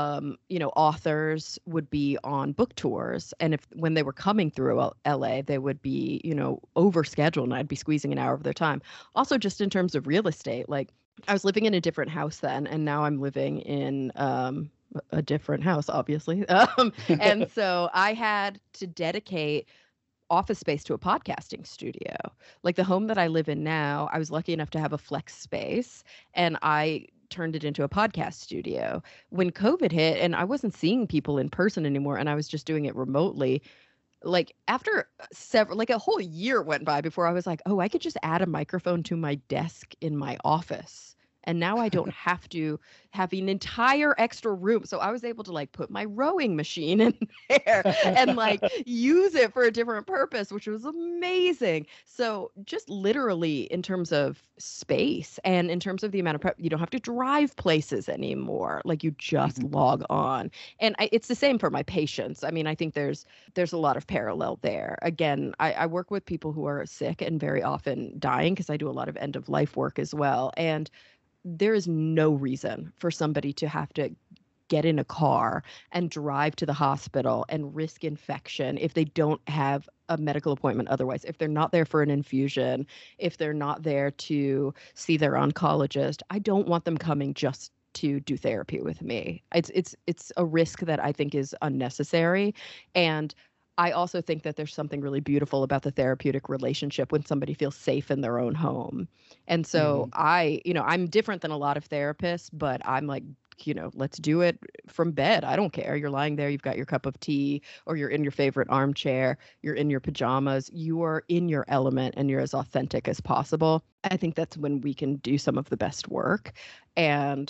authors would be on book tours. And when they were coming through LA, they would be, overscheduled, and I'd be squeezing an hour of their time. Also, just in terms of real estate, like I was living in a different house then, and now I'm living in a different house, obviously. And so I had to dedicate office space to a podcasting studio. Like the home that I live in now, I was lucky enough to have a flex space, and I turned it into a podcast studio. When COVID hit and I wasn't seeing people in person anymore and I was just doing it remotely, like after a whole year went by before I was like, oh, I could just add a microphone to my desk in my office. And now I don't have to have an entire extra room. So I was able to like put my rowing machine in there and like use it for a different purpose, which was amazing. So just literally in terms of space and in terms of the amount of prep, you don't have to drive places anymore. Like you just log on. And it's the same for my patients. I mean, I think there's a lot of parallel there. Again, I work with people who are sick and very often dying because I do a lot of end of life work as well. And there is no reason for somebody to have to get in a car and drive to the hospital and risk infection if they don't have a medical appointment otherwise, if they're not there for an infusion, if they're not there to see their oncologist. I don't want them coming just to do therapy with me. It's a risk that I think is unnecessary. And I also think that there's something really beautiful about the therapeutic relationship when somebody feels safe in their own home. And so I'm different than a lot of therapists, but I'm like, let's do it from bed. I don't care. You're lying there, you've got your cup of tea, or you're in your favorite armchair, you're in your pajamas, you are in your element and you're as authentic as possible. I think that's when we can do some of the best work. And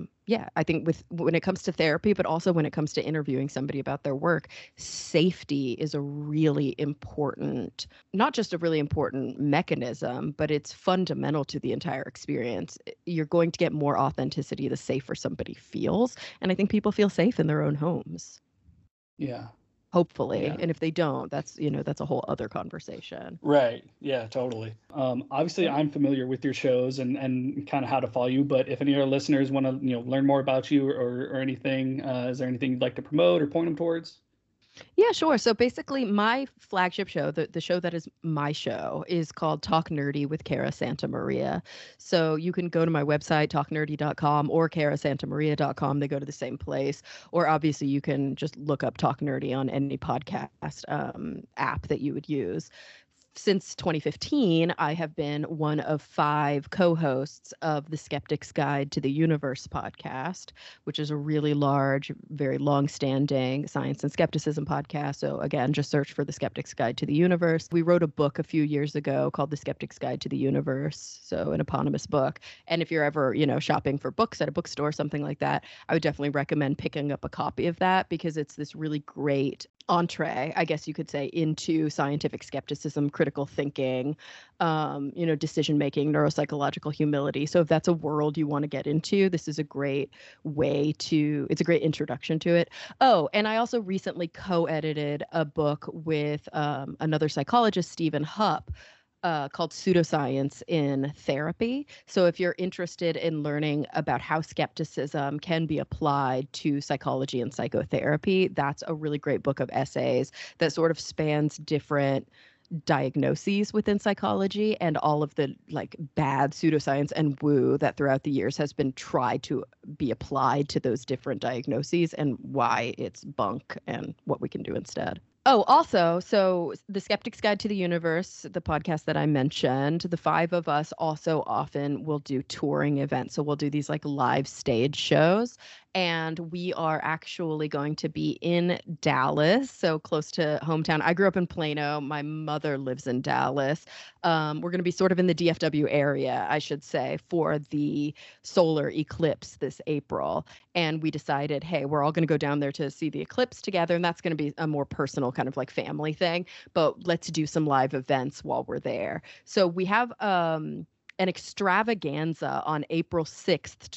I think when it comes to therapy, but also when it comes to interviewing somebody about their work, safety is a really important, not just a really important mechanism, but it's fundamental to the entire experience. You're going to get more authenticity the safer somebody feels. And I think people feel safe in their own homes. Yeah. Hopefully. Yeah. And if they don't, that's a whole other conversation. Right. Yeah, totally. Obviously I'm familiar with your shows and kind of how to follow you, but if any of our listeners want to, learn more about you or anything, is there anything you'd like to promote or point them towards? Yeah, sure. So basically my flagship show, the show that is my show, is called Talk Nerdy with Cara Santa Maria. So you can go to my website, talknerdy.com or carasantamaria.com. They go to the same place. Or obviously you can just look up Talk Nerdy on any podcast app that you would use. Since 2015, I have been one of 5 co-hosts of the Skeptic's Guide to the Universe podcast, which is a really large, very long-standing science and skepticism podcast. So again, just search for the Skeptic's Guide to the Universe. We wrote a book a few years ago called The Skeptic's Guide to the Universe, so an eponymous book. And if you're ever, shopping for books at a bookstore, something like that, I would definitely recommend picking up a copy of that because it's this really great entree, I guess you could say, into scientific skepticism, critical thinking, decision-making, neuropsychological humility. So if that's a world you want to get into, this is a great it's a great introduction to it. Oh, and I also recently co-edited a book with another psychologist, Stephen Hupp, called Pseudoscience in Therapy. So if you're interested in learning about how skepticism can be applied to psychology and psychotherapy, that's a really great book of essays that sort of spans different diagnoses within psychology and all of the like bad pseudoscience and woo that throughout the years has been tried to be applied to those different diagnoses and why it's bunk and what we can do instead. Oh, also, so the Skeptic's Guide to the Universe, the podcast that I mentioned, the 5 of us also often will do touring events. So we'll do these like live stage shows. And we are actually going to be in Dallas, so close to hometown. I grew up in Plano. My mother lives in Dallas. We're going to be sort of in the DFW area, I should say, for the solar eclipse this April. And we decided, hey, we're all going to go down there to see the eclipse together. And that's going to be a more personal kind of like family thing. But let's do some live events while we're there. So we have an extravaganza on April 6th,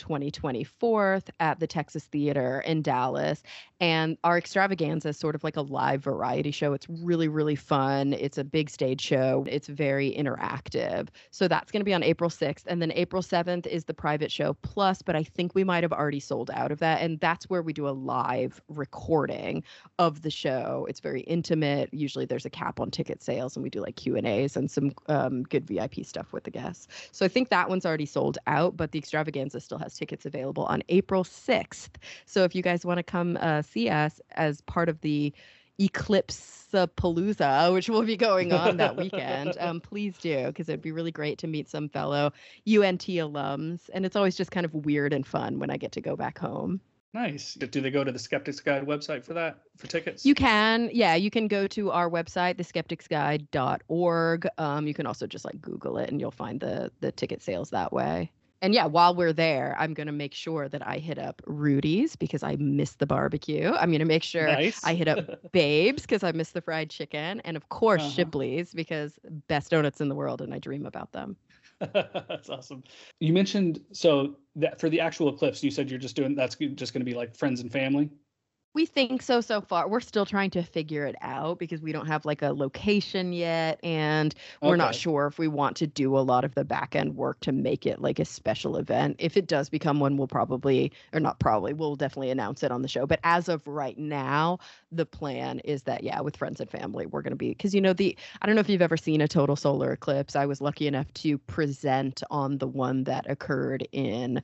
2024 at the Texas Theater in Dallas. And our extravaganza is sort of like a live variety show. It's really, really fun. It's a big stage show. It's very interactive. So that's going to be on April 6th. And then April 7th is the private show plus, but I think we might have already sold out of that. And that's where we do a live recording of the show. It's very intimate. Usually there's a cap on ticket sales and we do like Q&As and some good VIP stuff with the guests. So I think that one's already sold out, but the extravaganza still has tickets available on April 6th. So if you guys want to come see us as part of the Eclipse-palooza, which will be going on that weekend, please do, because it'd be really great to meet some fellow UNT alums. And it's always just kind of weird and fun when I get to go back home. Nice. Do they go to the Skeptics Guide website for that, for tickets? You can, yeah, you can go to our website, theskepticsguide.org. You can also just like Google it and you'll find the ticket sales that way. And yeah, while we're there, I'm going to make sure that I hit up Rudy's because I miss the barbecue. I'm going to make sure I hit up Babe's because I miss the fried chicken. And of course, Shipley's because best donuts in the world and I dream about them. That's awesome. You mentioned, so that for the actual eclipse, you said you're just doing, that's just going to be like friends and family? We think so far. We're still trying to figure it out because we don't have like a location yet. And we're not sure if we want to do a lot of the back end work to make it like a special event. If it does become one, we'll we'll definitely announce it on the show. But as of right now, the plan is that, yeah, with friends and family, we're going to be, because, I don't know if you've ever seen a total solar eclipse. I was lucky enough to present on the one that occurred in,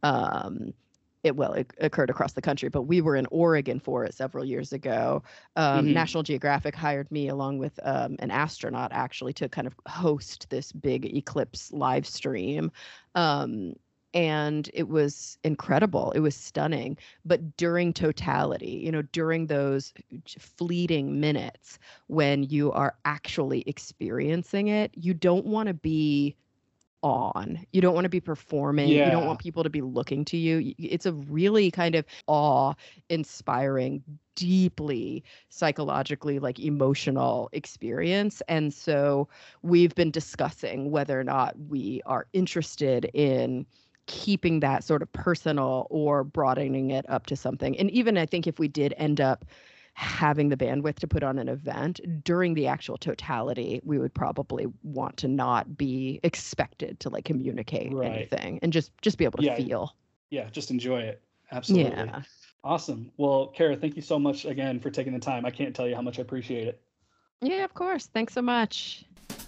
it occurred across the country, but we were in Oregon for it several years ago. National Geographic hired me along with an astronaut actually to kind of host this big eclipse live stream. And it was incredible. It was stunning. But during totality, during those fleeting minutes when you are actually experiencing it, you don't want to be on. You don't want to be performing. You don't want people to be looking to you. It's a really kind of awe-inspiring, deeply psychologically like emotional experience. And so we've been discussing whether or not we are interested in keeping that sort of personal or broadening it up to something. And even I think if we did end up having the bandwidth to put on an event during the actual totality, we would probably want to not be expected to like communicate anything and just be able to feel. Yeah, just enjoy it. Absolutely. Yeah. Awesome. Well, Kara, thank you so much again for taking the time. I can't tell you how much I appreciate it. Yeah, of course. Thanks so much.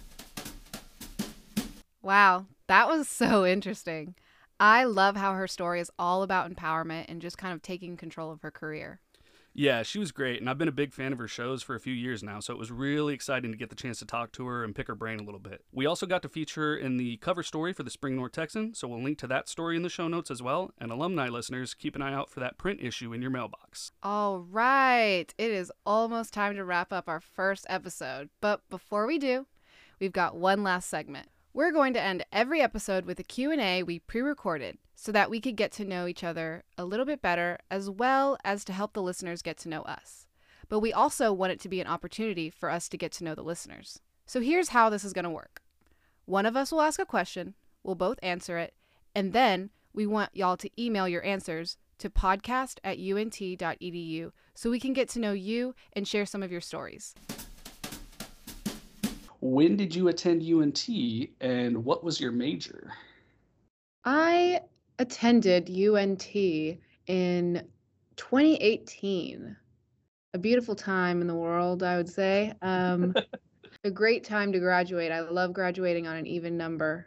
Wow, that was so interesting. I love how her story is all about empowerment and just kind of taking control of her career. Yeah, she was great, and I've been a big fan of her shows for a few years now, so it was really exciting to get the chance to talk to her and pick her brain a little bit. We also got to feature her in the cover story for the Spring North Texan, so we'll link to that story in the show notes as well, and alumni listeners, keep an eye out for that print issue in your mailbox. All right, it is almost time to wrap up our first episode, but before we do, we've got one last segment. We're going to end every episode with a Q&A we pre-recorded so that we could get to know each other a little bit better, as well as to help the listeners get to know us. But we also want it to be an opportunity for us to get to know the listeners. So here's how this is going to work. One of us will ask a question, we'll both answer it, and then we want y'all to email your answers to podcast@unt.edu so we can get to know you and share some of your stories. When did you attend UNT and what was your major? I attended UNT in 2018. A beautiful time in the world, I would say. A great time to graduate. I love graduating on an even number.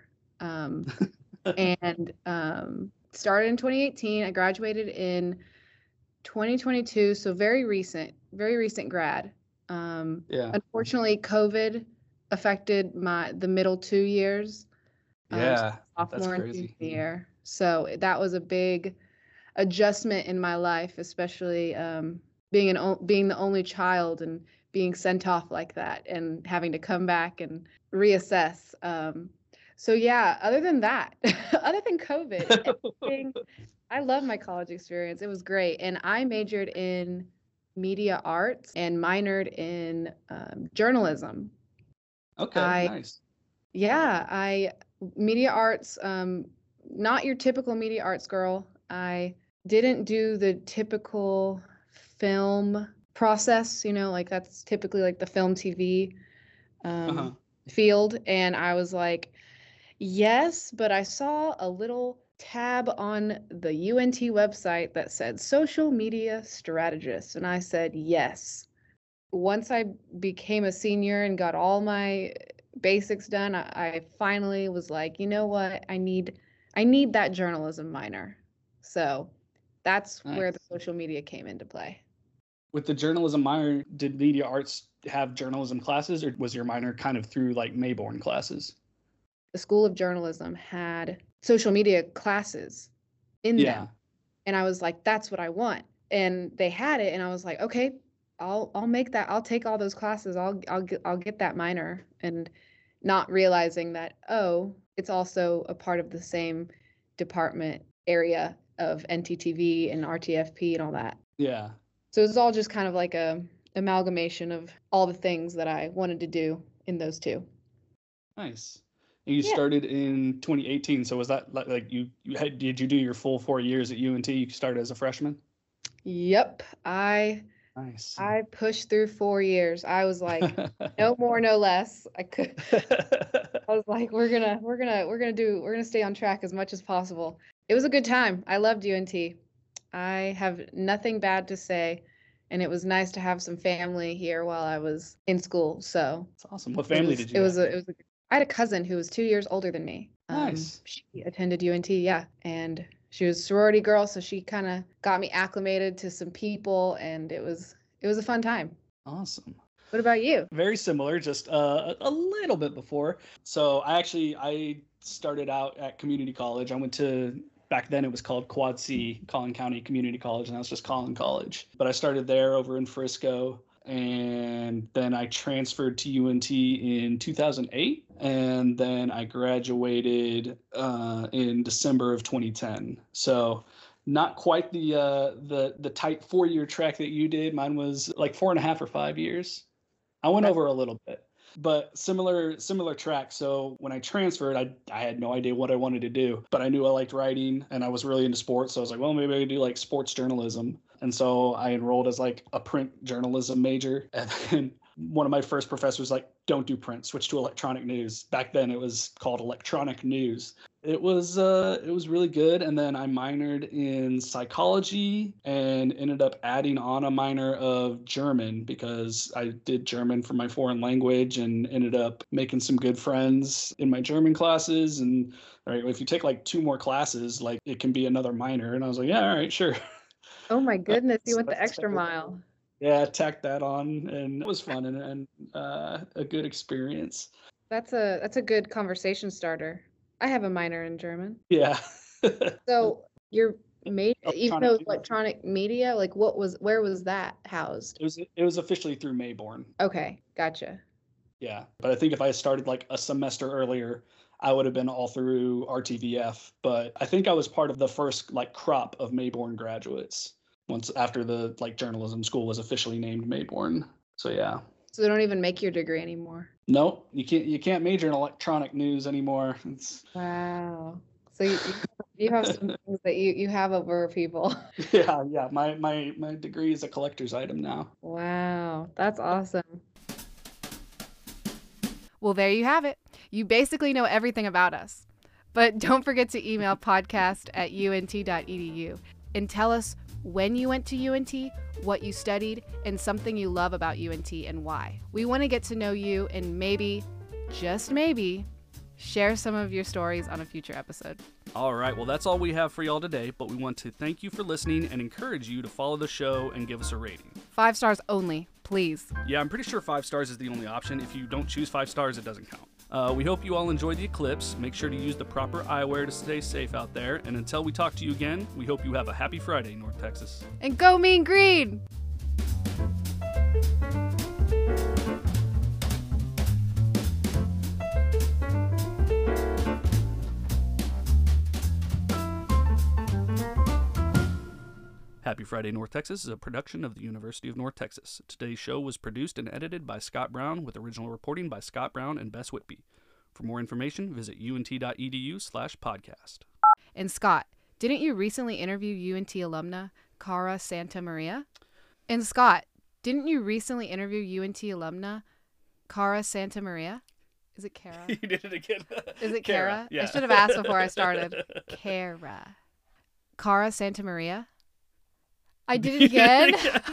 And started in 2018. I graduated in 2022, so very recent grad. Unfortunately, COVID affected the middle 2 years. Sophomore and junior year. So that was a big adjustment in my life, especially being the only child and being sent off like that and having to come back and reassess. So yeah, other than that, other than COVID, I love my college experience. It was great. And I majored in media arts and minored in journalism. Okay, nice. Yeah, media arts, not your typical media arts girl. I didn't do the typical film process, like that's typically like the film TV field. And I was like, yes, but I saw a little tab on the UNT website that said social media strategist. And I said, yes. Once I became a senior and got all my basics done, I finally was like, you know what? I need that journalism minor. So that's nice. Where the social media came into play. With the journalism minor, did media arts have journalism classes, or was your minor kind of through like Mayborn classes? The School of Journalism had social media classes in them. And I was like, that's what I want. And they had it, and I was like, okay, I'll make that. I'll take all those classes. I'll get that minor, and not realizing that, oh, it's also a part of the same department area of NTTV and RTFP and all that. Yeah. So it was all just kind of like a amalgamation of all the things that I wanted to do in those two. Nice. And you started in 2018. So was that like did you do your full 4 years at UNT? You started as a freshman? Yep. Nice. I pushed through 4 years. I was like, no more, no less. I was like, we're gonna stay on track as much as possible. It was a good time. I loved UNT. I have nothing bad to say, and it was nice to have some family here while I was in school. So that's awesome. What family did you have? I had a cousin who was 2 years older than me. Nice. She attended UNT, yeah, and she was a sorority girl, so she kind of got me acclimated to some people, and it was a fun time. Awesome. What about you? Very similar, just a little bit before. So I started out at community college. I went to, back then it was called Quad C, Collin County Community College, and that was just Collin College. But I started there over in Frisco, and then I transferred to UNT in 2008, and then I graduated in December of 2010. So not quite the tight 4-year track that you did. Mine was like 4.5 or 5 years. I went over a little bit, but similar track. So when I transferred, I had no idea what I wanted to do, but I knew I liked writing and I was really into sports. So I was like, well, maybe I could do like sports journalism. And so I enrolled as like a print journalism major. And then one of my first professors like, don't do print, switch to electronic news. Back then it was called electronic news. It was really good. And then I minored in psychology and ended up adding on a minor of German because I did German for my foreign language and ended up making some good friends in my German classes. And all right, if you take like 2 more classes, like it can be another minor. And I was like, yeah, all right, sure. Oh my goodness, you went the extra mile. Yeah, tacked that on, and it was fun and a good experience. That's a good conversation starter. I have a minor in German. Yeah. So your major, even though electronic media, like where was that housed? It was officially through Mayborn. Okay, gotcha. Yeah, but I think if I started like a semester earlier, I would have been all through RTVF. But I think I was part of the first like crop of Mayborn graduates once after the like journalism school was officially named Mayborn. So yeah. So they don't even make your degree anymore. No, you can't major in electronic news anymore. Wow. So you have some things that you have over people. Yeah. My degree is a collector's item now. Wow, that's awesome. Well, there you have it. You basically know everything about us. But don't forget to email podcast@unt.edu and tell us when you went to UNT, what you studied, and something you love about UNT and why. We want to get to know you and maybe, just maybe, share some of your stories on a future episode. All right, well, that's all we have for y'all today, but we want to thank you for listening and encourage you to follow the show and give us a rating. 5 stars only, please. Yeah, I'm pretty sure 5 stars is the only option. If you don't choose 5 stars, it doesn't count. We hope you all enjoyed the eclipse. Make sure to use the proper eyewear to stay safe out there. And until we talk to you again, we hope you have a happy Friday, North Texas. And go Mean Green! Happy Friday, North Texas is a production of the University of North Texas. Today's show was produced and edited by Scott Brown with original reporting by Scott Brown and Bess Whitby. For more information, visit unt.edu/podcast. And Scott, didn't you recently interview UNT alumna Cara Santa Maria? And Scott, didn't you recently interview UNT alumna Cara Santa Maria? Is it Cara? You did it again. Is it Cara? Yeah. I should have asked before I started. Cara Santa Maria? I did it again.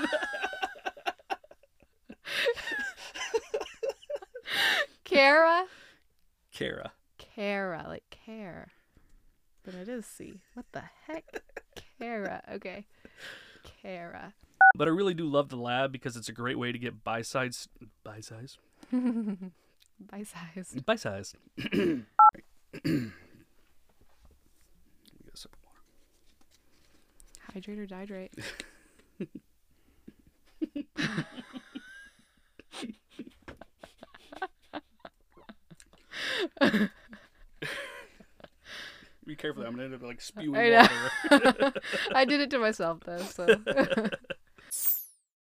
Cara, like care. But it is C. What the heck? Cara. Okay. Cara. But I really do love the lab because it's a great way to get bite-sized. Bite-sized. Bite-sized. Hydrate or dihydrate. Be careful, I'm gonna end up like spewing I know. water. I did it to myself though, so